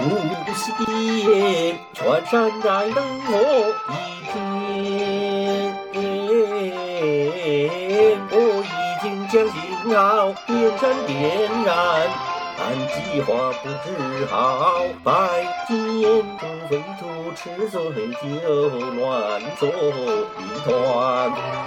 无锡全山在灯火一片，我已经将信号点闪点燃，按计划布置好，拜见土匪土吃醉酒乱作一团。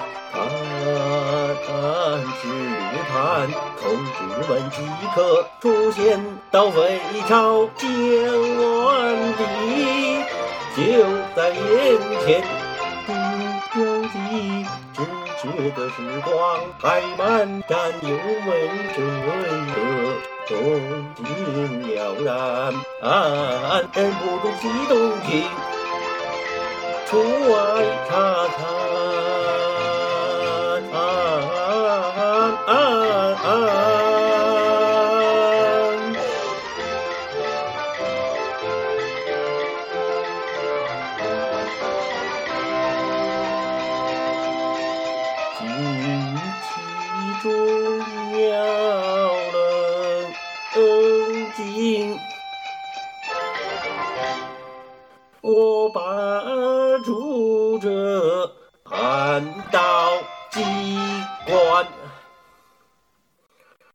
试探，同志们即刻出现到匪巢9万里，就在眼前。标记只觉得时光还漫长，又为这动静了然，忍不住激动情出外查看。惊奇中了冷静，我把住这喊道。